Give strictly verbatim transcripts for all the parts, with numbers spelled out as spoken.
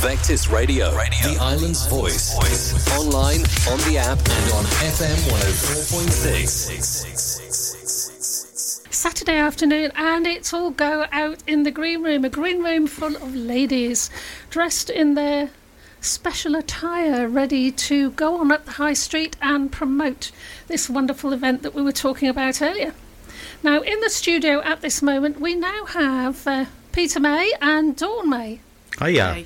Vectis Radio, Radio, the island's voice. voice. Online, on the app, and on F M one oh four point six. Saturday afternoon, and it's all go out in the green room. A green room full of ladies dressed in their special attire, ready to go on up the high street and promote this wonderful event that we were talking about earlier. Now, in the studio at this moment, we now have uh, Peter May and Dawn May. Hiya.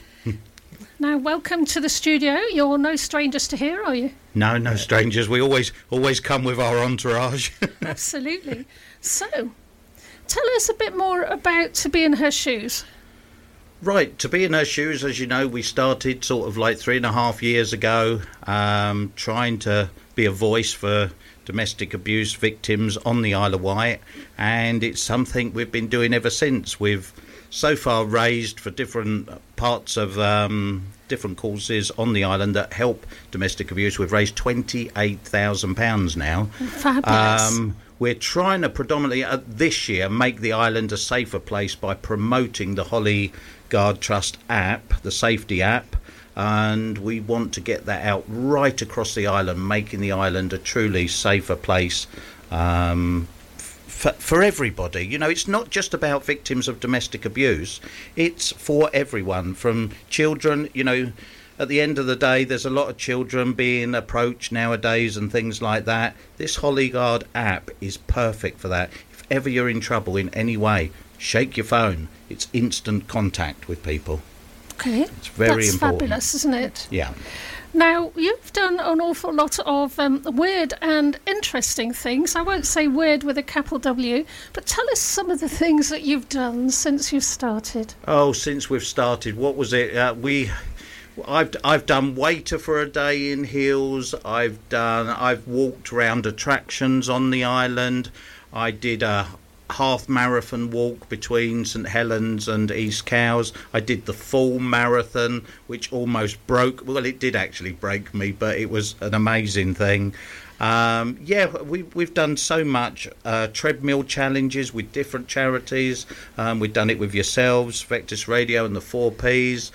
Now, welcome to the studio. You're no strangers to here, are you? No, no strangers. We always always come with our entourage. Absolutely. So, tell us a bit more about To Be in Her Shoes. Right, To Be in Her Shoes, as you know, we started sort of like three and a half years ago, um, trying to be a voice for domestic abuse victims on the Isle of Wight, and it's something we've been doing ever since. We've so far raised for different parts of um, different causes on the island that help domestic abuse. We've raised twenty-eight thousand pounds now. Fabulous. Um, we're trying to predominantly uh, this year make the island a safer place by promoting the Holly Guard Trust app, the safety app, and we want to get that out right across the island, making the island a truly safer place um, for, for everybody. You know, it's not just about victims of domestic abuse, it's for everyone, from children. You know, at the end of the day, there's a lot of children being approached nowadays and things like that. This Holly Guard app is perfect for that. If ever you're in trouble in any way, shake your phone. It's instant contact with people. Okay, it's very that's important. Fabulous, isn't it? Yeah. Now, you've done an awful lot of um, weird and interesting things. I won't say weird with a capital W, but tell us some of the things that you've done since you've started. Oh, since we've started, what was it? Uh, we, I've I've done waiter for a day in Hills. I've done. I've walked around attractions on the island. I did a half marathon walk between St Helens and East Cowes. I did the full marathon, which almost broke. Well, it did actually break me, but it was an amazing thing. Um, yeah, we, we've done so much. Uh, treadmill challenges with different charities. Um, we've done it with yourselves, Vectis Radio and the four Ps.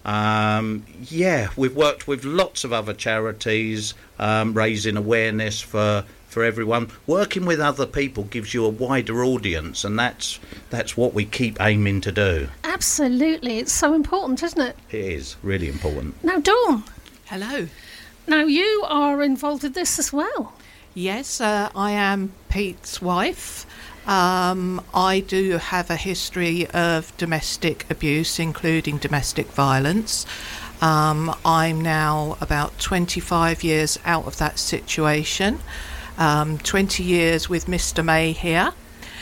Um, yeah, we've worked with lots of other charities, um, raising awareness for for everyone. Working with other people gives you a wider audience, and that's that's what we keep aiming to do. Absolutely, it's so important, isn't it? It is really important. Now, Dawn. Hello. Now, you are involved with this as well. Yes, uh, I am Pete's wife. Um, I do have a history of domestic abuse, including domestic violence. Um, I'm now about twenty-five years out of that situation. Um, twenty years with Mister May here,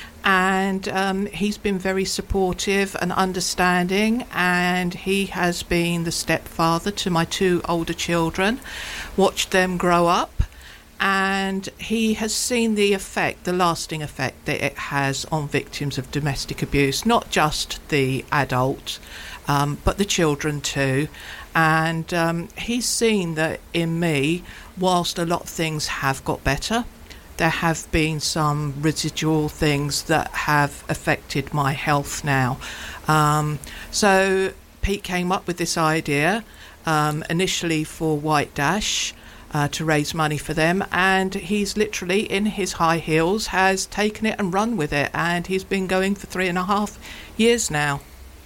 and um, he's been very supportive and understanding, and he has been the stepfather to my two older children, watched them grow up, and he has seen the effect, the lasting effect that it has on victims of domestic abuse, not just the adult, um, but the children too. And um, he's seen that in me, whilst a lot of things have got better, there have been some residual things that have affected my health now. Um, so Pete came up with this idea, um, initially for White Dash, uh, to raise money for them, and he's literally, in his high heels, has taken it and run with it, and he's been going for three and a half years now.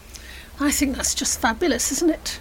I think that's just fabulous, isn't it?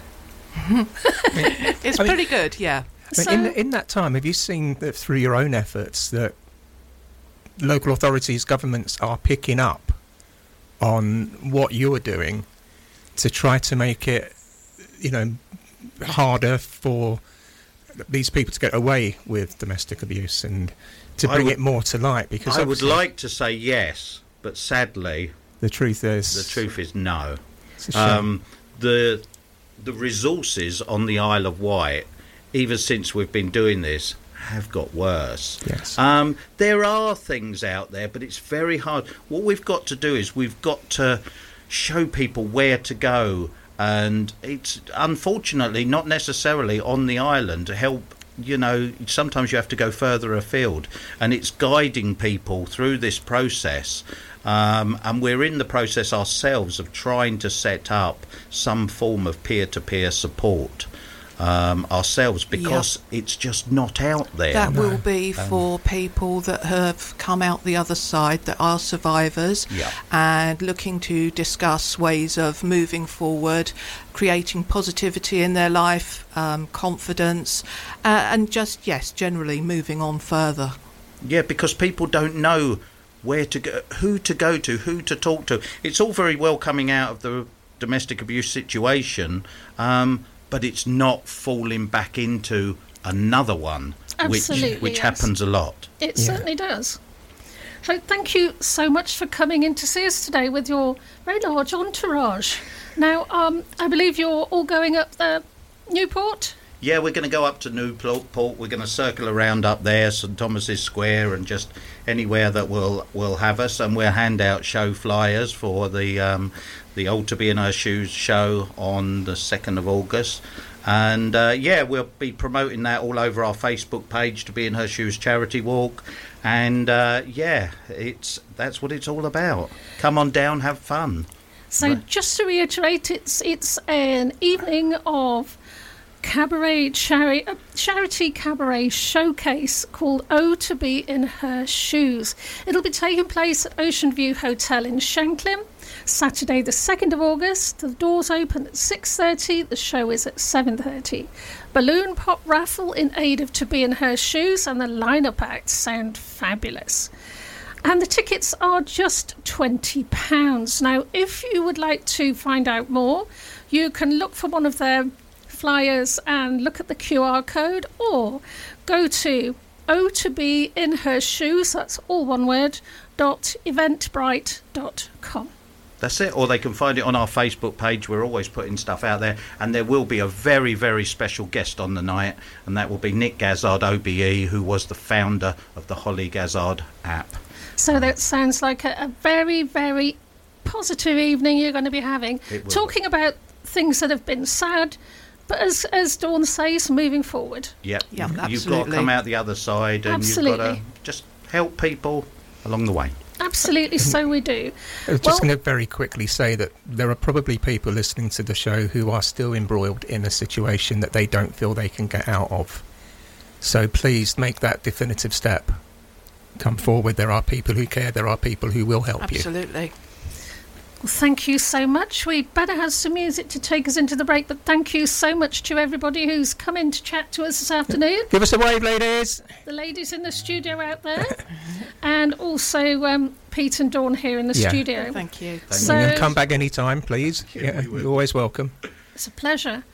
It's I mean, pretty good, yeah. I mean, So- in, in that time, have you seen that through your own efforts that local authorities, governments are picking up on what you're doing to try to make it, you know, harder for these people to get away with domestic abuse and to I bring would- it more to light? Because I would obviously like to say yes, but sadly, the truth is the truth is no. It's a shame. Um, the the resources on the Isle of Wight, even since we've been doing this, have got worse. Yes. Um, there are things out there, but it's very hard. What we've got to do is we've got to show people where to go, and it's unfortunately not necessarily on the island to help. You know, sometimes you have to go further afield, and it's guiding people through this process Um, and we're in the process ourselves of trying to set up some form of peer-to-peer support um, ourselves, because yep. it's just not out there. That no. will be for um, people that have come out the other side, that are survivors, yep. and looking to discuss ways of moving forward, creating positivity in their life, um, confidence, uh, and just, yes, generally moving on further. Yeah, because people don't know where to go, who to go to, who to talk to. It's all very well coming out of the domestic abuse situation, um, but it's not falling back into another one, Absolutely, which, which yes. happens a lot. It yeah. certainly does. So thank you so much for coming in to see us today with your very large entourage. Now, um, I believe you're all going up the Newport? Yeah, we're going to go up to Newport. We're going to circle around up there, St Thomas's Square, and just anywhere that will will have us. And we'll hand out show flyers for the um, the Old to Be in Her Shoes show on the second of August. And uh, yeah, we'll be promoting that all over our Facebook page, To Be in Her Shoes Charity Walk. And uh, yeah, it's that's what it's all about. Come on down, have fun. So right. just to reiterate, it's it's an evening of cabaret charity, uh, charity cabaret showcase called Oh to Be in Her Shoes. It'll be taking place at Ocean View Hotel in Shanklin, Saturday the second of August. The doors open at six thirty, the show is at seven thirty. Balloon pop raffle in aid of To Be in Her Shoes, and the lineup acts sound fabulous. And the tickets are just twenty pounds. Now, if you would like to find out more, you can look for one of their flyers and look at the Q R code, or go to Oh to Be in Her Shoes, that's all one word, dot eventbrite dot com. That's it. Or they can find it on our Facebook page. We're always putting stuff out there, and there will be a very, very special guest on the night, and that will be Nick Gazzard, O B E, who was the founder of the Holly Gazzard app. So that sounds like a, a very, very positive evening you're going to be having, talking about things that have been sad, but as as Dawn says, moving forward. Yep. Yeah, absolutely. You've got to come out the other side, and absolutely. You've got to just help people along the way. Absolutely, so we do. I was just well, going to very quickly say that there are probably people listening to the show who are still embroiled in a situation that they don't feel they can get out of. So please make that definitive step. Come forward. There are people who care. There are people who will help absolutely. you. Absolutely. Well, thank you so much. We better have some music to take us into the break, but thank you so much to everybody who's come in to chat to us this afternoon. Give us a wave, ladies. The ladies in the studio out there, and also um, Pete and Dawn here in the yeah. studio. Thank you. Thank so, you. Come back any time, please. Yeah, yeah, you're always welcome. It's a pleasure.